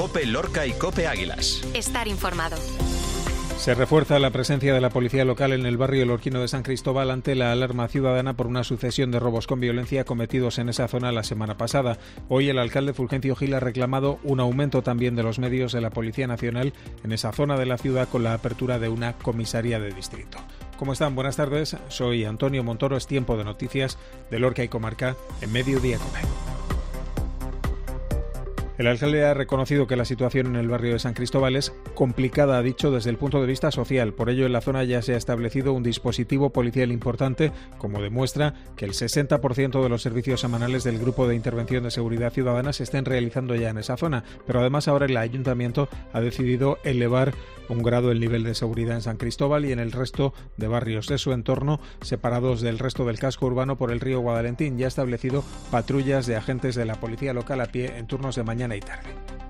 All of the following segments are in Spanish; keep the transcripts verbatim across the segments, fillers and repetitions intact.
COPE Lorca y COPE Águilas. Estar informado. Se refuerza la presencia de la policía local en el barrio lorquino de San Cristóbal ante la alarma ciudadana por una sucesión de robos con violencia cometidos en esa zona la semana pasada. Hoy el alcalde Fulgencio Gil ha reclamado un aumento también de los medios de la Policía Nacional en esa zona de la ciudad con la apertura de una comisaría de distrito. ¿Cómo están? Buenas tardes. Soy Antonio Montoro. Es tiempo de noticias de Lorca y Comarca en Mediodía COPE. El alcalde ha reconocido que la situación en el barrio de San Cristóbal es complicada, ha dicho, desde el punto de vista social. Por ello, en la zona ya se ha establecido un dispositivo policial importante, como demuestra que el sesenta por ciento de los servicios semanales del Grupo de Intervención de Seguridad Ciudadana se estén realizando ya en esa zona. Pero además ahora el ayuntamiento ha decidido elevar un grado el nivel de seguridad en San Cristóbal y en el resto de barrios de su entorno, separados del resto del casco urbano por el río Guadalentín. Ya ha establecido patrullas de agentes de la policía local a pie en turnos de mañana y tarde.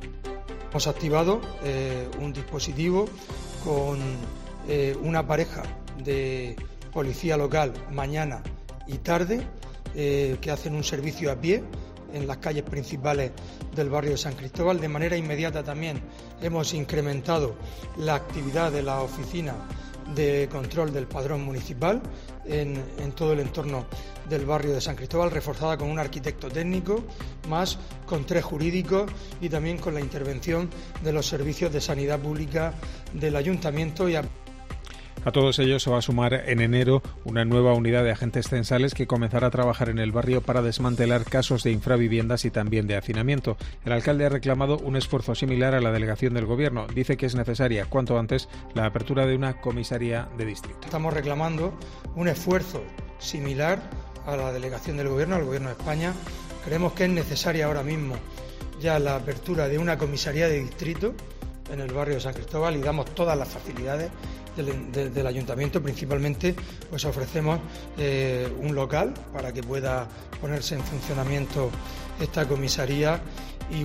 Hemos activado eh, un dispositivo con eh, una pareja de policía local mañana y tarde eh, que hacen un servicio a pie en las calles principales del barrio de San Cristóbal. De manera inmediata también hemos incrementado la actividad de la oficina de control del padrón municipal en, en todo el entorno del barrio de San Cristóbal, reforzada con un arquitecto técnico, más con tres jurídicos y también con la intervención de los servicios de sanidad pública del ayuntamiento. Y a A todos ellos se va a sumar en enero una nueva unidad de agentes censales que comenzará a trabajar en el barrio para desmantelar casos de infraviviendas y también de hacinamiento. El alcalde ha reclamado un esfuerzo similar a la delegación del Gobierno. Dice que es necesaria, cuanto antes, la apertura de una comisaría de distrito. Estamos reclamando un esfuerzo similar a la delegación del Gobierno, al Gobierno de España. Creemos que es necesaria ahora mismo ya la apertura de una comisaría de distrito en el barrio de San Cristóbal y damos todas las facilidades del, de, del ayuntamiento. Principalmente pues ofrecemos eh, un local para que pueda ponerse en funcionamiento esta comisaría. Y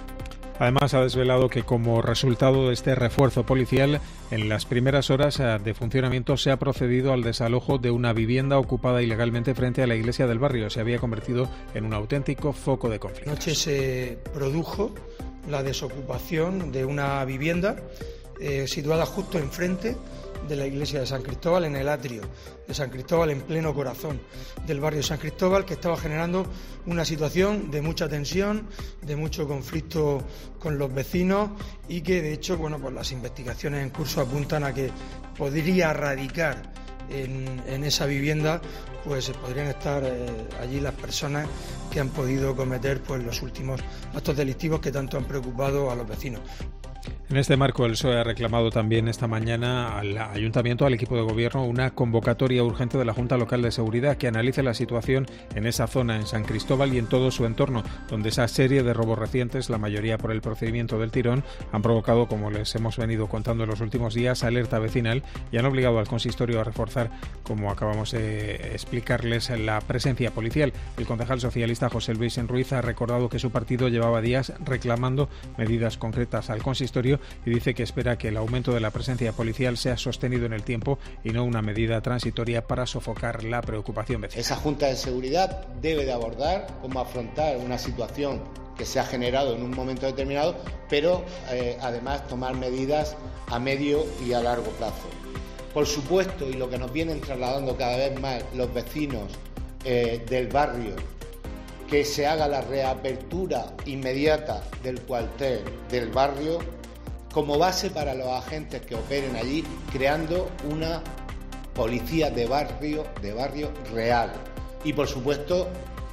además ha desvelado que como resultado de este refuerzo policial, en las primeras horas de funcionamiento se ha procedido al desalojo de una vivienda ocupada ilegalmente frente a la iglesia del barrio. Se había convertido en un auténtico foco de conflictos. Anoche se produjo la desocupación de una vivienda eh, situada justo enfrente de la iglesia de San Cristóbal, en el atrio de San Cristóbal, en pleno corazón del barrio de San Cristóbal, que estaba generando una situación de mucha tensión, de mucho conflicto con los vecinos y que, de hecho, bueno, pues las investigaciones en curso apuntan a que podría radicar en, en esa vivienda, pues podrían estar eh, allí las personas que han podido cometer pues los últimos actos delictivos que tanto han preocupado a los vecinos. En este marco, el P S O E ha reclamado también esta mañana al Ayuntamiento, al equipo de gobierno, una convocatoria urgente de la Junta Local de Seguridad que analice la situación en esa zona, en San Cristóbal y en todo su entorno, donde esa serie de robos recientes, la mayoría por el procedimiento del tirón, han provocado, como les hemos venido contando en los últimos días, alerta vecinal y han obligado al consistorio a reforzar, como acabamos de explicarles, la presencia policial. El concejal socialista José Luis Ruiz ha recordado que su partido llevaba días reclamando medidas concretas al consistorio y dice que espera que el aumento de la presencia policial sea sostenido en el tiempo y no una medida transitoria para sofocar la preocupación vecinal. Esa Junta de Seguridad debe de abordar cómo afrontar una situación que se ha generado en un momento determinado, pero eh, además tomar medidas a medio y a largo plazo. Por supuesto, y lo que nos vienen trasladando cada vez más los vecinos eh, del barrio, que se haga la reapertura inmediata del cuartel del barrio como base para los agentes que operen allí, creando una policía de barrio, de barrio real. Y por supuesto,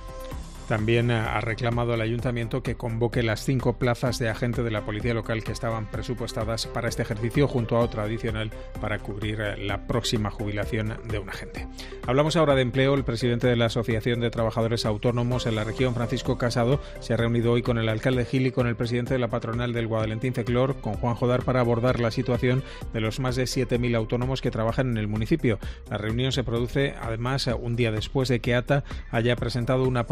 también ha reclamado al Ayuntamiento que convoque las cinco plazas de agente de la Policía Local que estaban presupuestadas para este ejercicio, junto a otra adicional para cubrir la próxima jubilación de un agente. Hablamos ahora de empleo. El presidente de la Asociación de Trabajadores Autónomos en la región, Francisco Casado, se ha reunido hoy con el alcalde Gil y con el presidente de la patronal del Guadalentín Feclor, con Juan Jodar, para abordar la situación de los más de siete mil autónomos que trabajan en el municipio. La reunión se produce, además, un día después de que A T A haya presentado una propuesta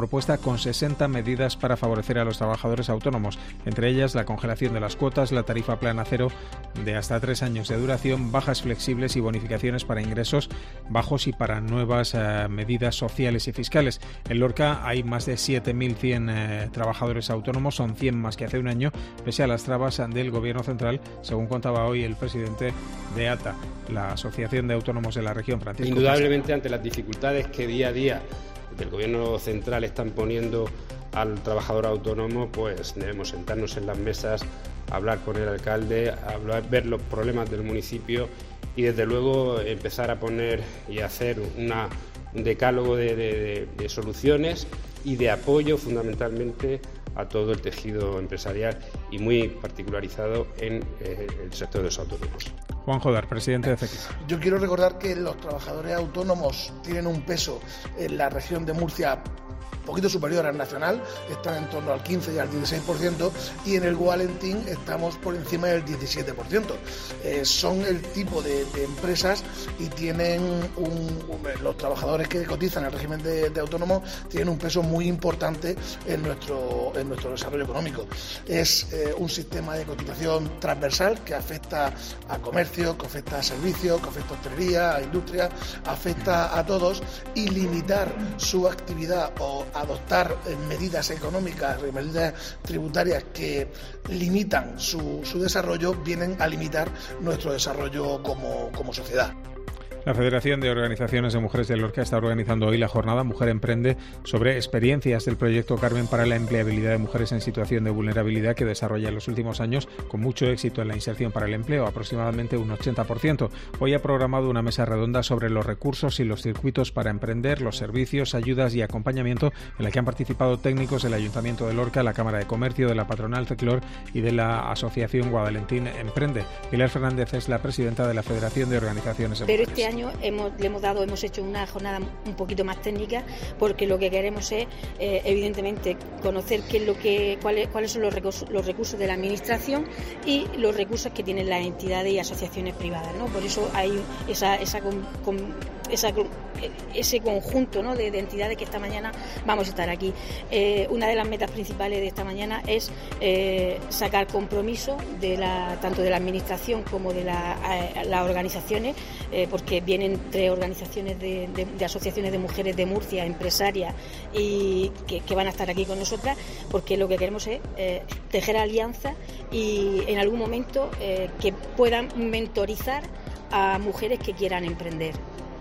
con sesenta medidas para favorecer a los trabajadores autónomos, entre ellas la congelación de las cuotas, la tarifa plana cero de hasta tres años de duración, bajas flexibles y bonificaciones para ingresos bajos y para nuevas eh, medidas sociales y fiscales. En Lorca hay más de siete mil cien eh, trabajadores autónomos, son cien más que hace un año, pese a las trabas del Gobierno central, según contaba hoy el presidente de A T A, la Asociación de Autónomos de la Región, Francisco. Indudablemente, ante las dificultades que día a día del Gobierno central están poniendo al trabajador autónomo, pues debemos sentarnos en las mesas, hablar con el alcalde, hablar, ver los problemas del municipio y desde luego empezar a poner y hacer una, un decálogo de, de, de soluciones y de apoyo fundamentalmente a todo el tejido empresarial y muy particularizado en eh, el sector de los autónomos. Juan Jodar, presidente de C E C. Yo quiero recordar que los trabajadores autónomos tienen un peso en la región de Murcia un poquito superior al nacional, están en torno al quince y al dieciséis por ciento, y en el Valentín estamos por encima del diecisiete por ciento. Eh, son el tipo de, de empresas y tienen un, un, los trabajadores que cotizan en el régimen de, de autónomos tienen un peso muy importante en nuestro, en nuestro desarrollo económico. Es eh, un sistema de cotización transversal que afecta a comercio, que afecta a servicios, que afecta a hostelería, a industria, afecta a todos, y limitar su actividad o adoptar medidas económicas, medidas tributarias que limitan su, su desarrollo, vienen a limitar nuestro desarrollo como, como sociedad. La Federación de Organizaciones de Mujeres de Lorca está organizando hoy la jornada Mujer Emprende sobre experiencias del proyecto Carmen para la empleabilidad de mujeres en situación de vulnerabilidad que desarrolla en los últimos años con mucho éxito en la inserción para el empleo, aproximadamente un ochenta por ciento. Hoy ha programado una mesa redonda sobre los recursos y los circuitos para emprender, los servicios, ayudas y acompañamiento, en la que han participado técnicos del Ayuntamiento de Lorca, la Cámara de Comercio, de la Patronal Ceclor y de la Asociación Guadalentín Emprende. Pilar Fernández es la presidenta de la Federación de Organizaciones de Mujeres. Pero este año hemos, le hemos dado, hemos hecho una jornada un poquito más técnica, porque lo que queremos es, eh, evidentemente, conocer qué es lo que, cuáles, cuáles son los recursos, los recursos de la administración y los recursos que tienen las entidades y asociaciones privadas, ¿no? Por eso hay esa, esa, con, con, esa ese conjunto, ¿no?, de, de entidades que esta mañana vamos a estar aquí. Eh, una de las metas principales de esta mañana es eh, sacar compromiso de la, tanto de la administración como de la, eh, las organizaciones, eh, porque vienen tres organizaciones de, de, de asociaciones de mujeres de Murcia, empresarias, y que, que van a estar aquí con nosotras, porque lo que queremos es eh, tejer alianzas y en algún momento eh, que puedan mentorizar a mujeres que quieran emprender.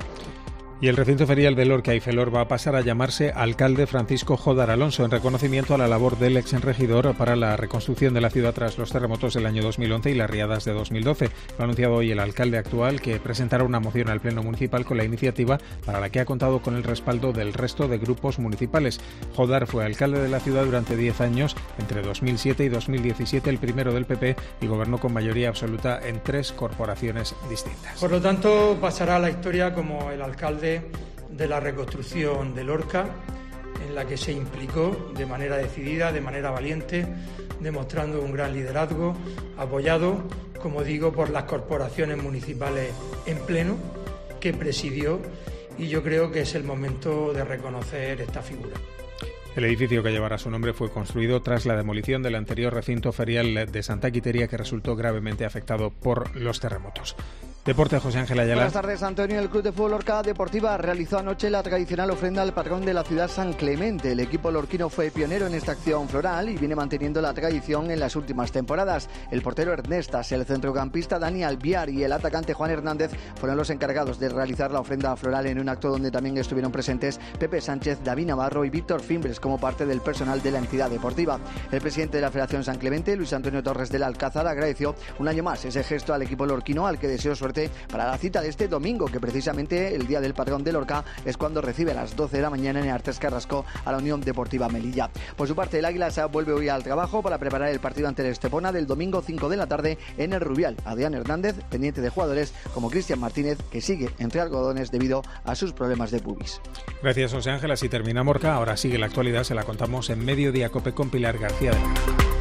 Y el recinto ferial de Lorca y Felor va a pasar a llamarse Alcalde Francisco Jodar Alonso, en reconocimiento a la labor del exregidor para la reconstrucción de la ciudad tras los terremotos del año dos mil once y las riadas de dos mil doce. Lo ha anunciado hoy el alcalde actual, que presentará una moción al Pleno Municipal con la iniciativa, para la que ha contado con el respaldo del resto de grupos municipales. Jodar fue alcalde de la ciudad durante diez años, entre dos mil siete y dos mil diecisiete, el primero del P P, y gobernó con mayoría absoluta en tres corporaciones distintas. Por lo tanto, pasará a la historia como el alcalde de la reconstrucción de Lorca, en la que se implicó de manera decidida, de manera valiente, demostrando un gran liderazgo, apoyado, como digo, por las corporaciones municipales en pleno, que presidió, y yo creo que es el momento de reconocer esta figura. El edificio que llevará su nombre fue construido tras la demolición del anterior recinto ferial de Santa Quiteria, que resultó gravemente afectado por los terremotos. Deporte, José Ángel Ayala. Buenas tardes, Antonio. El Club de Fútbol Lorca Deportiva realizó anoche la tradicional ofrenda al patrón de la ciudad, San Clemente. El equipo lorquino fue pionero en esta acción floral y viene manteniendo la tradición en las últimas temporadas. El portero Ernestas, el centrocampista Dani Albiar y el atacante Juan Hernández fueron los encargados de realizar la ofrenda floral en un acto donde también estuvieron presentes Pepe Sánchez, David Navarro y Víctor Fimbres como parte del personal de la entidad deportiva. El presidente de la Federación San Clemente, Luis Antonio Torres del Alcázar, agradeció un año más ese gesto al equipo lorquino, al que deseó suerte para la cita de este domingo, que precisamente el día del patrón de Lorca es cuando recibe a las doce de la mañana en Artes Carrasco a la Unión Deportiva Melilla. Por su parte, el Águila se vuelve hoy al trabajo para preparar el partido ante el Estepona del domingo cinco de la tarde en el Rubial. Adrián Hernández, pendiente de jugadores como Cristian Martínez, que sigue entre algodones debido a sus problemas de pubis. Gracias, José Ángel. Así termina Morca. Ahora sigue la actualidad, se la contamos en Mediodía Cope con Pilar García de Luna.